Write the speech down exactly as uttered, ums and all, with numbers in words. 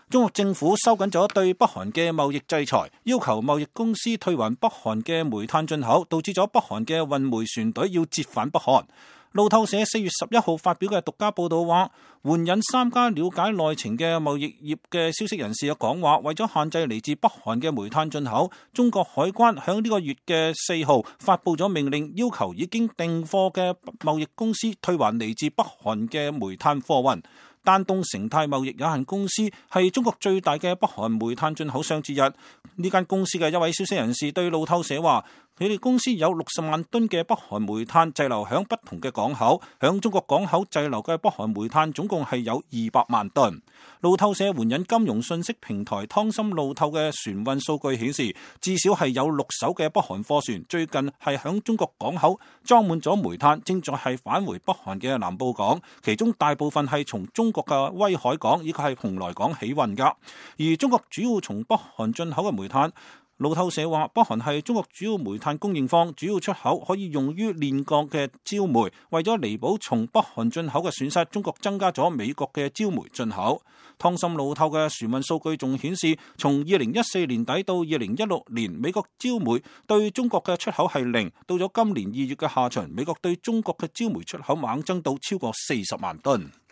中國政府收緊咗對北韓嘅貿易制裁，要求貿易公司退還北韓嘅煤炭進口，導致咗北韓嘅運煤船隊要折返北韓。路透社四月十一號發表嘅獨家報道話，援引三家了解內情嘅貿易業嘅消息人士嘅講話，為咗限制嚟自北韓嘅煤炭進口，中國海關響呢個月嘅四號發佈咗命令，要求已經訂貨嘅貿易公司退還嚟自北韓嘅煤炭貨運。丹東成泰貿易有限公司係中國最大嘅北韓煤炭進口商之一。呢間公司嘅一位消息人士對路透社話，佢哋公司有六十萬噸嘅北韓煤炭滯留響不同嘅港口，響中國港口滯留嘅北韓煤炭總共係有二百萬噸。路透社援引金融信息平台湯森路透嘅船運數據顯示，至少係有六艘嘅北韓貨船最近係響中國港口裝滿咗煤炭，正在係返回北韓嘅南部港，其中大部分係從中國嘅威海港以及係蓬萊港起運噶。而中國主要從北韓進口嘅煤炭，路透社話，北韓係中國主要煤炭供應方，主要出口可以用於煉鋼嘅焦煤。為咗彌補從北韓進口嘅損失，中國增加咗美國嘅焦煤進口。湯森路透嘅船運數據仲顯示，從二零一四年底到二零一六年，美國焦煤對中國嘅出口係零。到咗今年二月嘅下旬，美國對中國嘅焦煤出口猛增到超過四十萬噸。